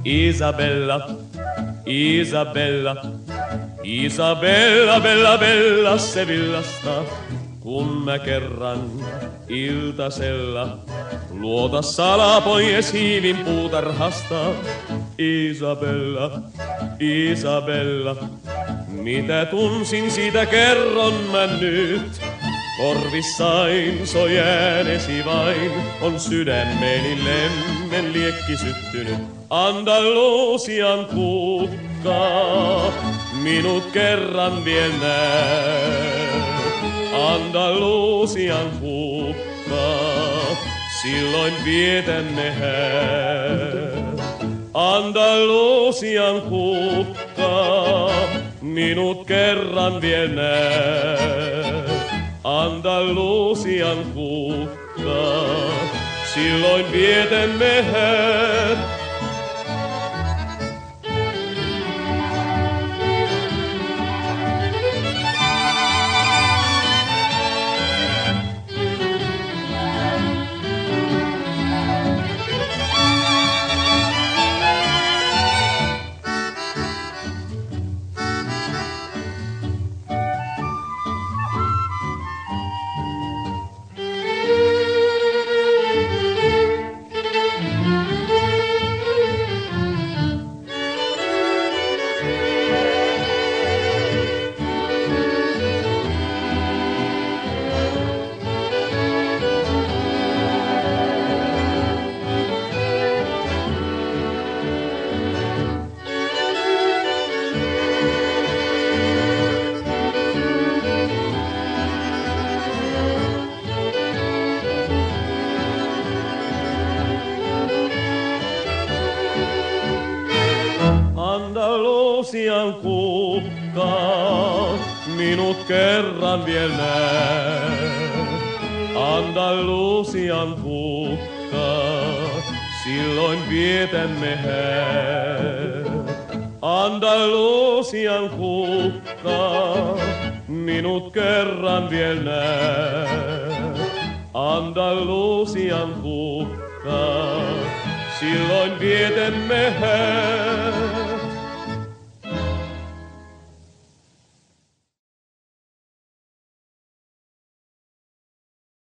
Isabella, Isabella, Isabella, bella, bella Sevillasta, kun mä kerran iltasella luota salapois hiivin puutarhasta. Isabella, Isabella, mitä tunsin siitä kerron mä nyt. Korvissain soi äänesi vain, on sydämeni lemmen liekki syttynyt. Andalusian kukka, minut kerran vielä näe. Andalusian kukka, silloin vietämme hää. Andalusian kukka, minut kerran vielä näe. Andalusian kukka, silloin vietämme häät. Andalusian kukka, minut kerran vielä näe. Andalusian kukka, silloin vietämme hää. Andalusian kukka, minut kerran vielä näe. Andalusian kukka, silloin vietämme hää.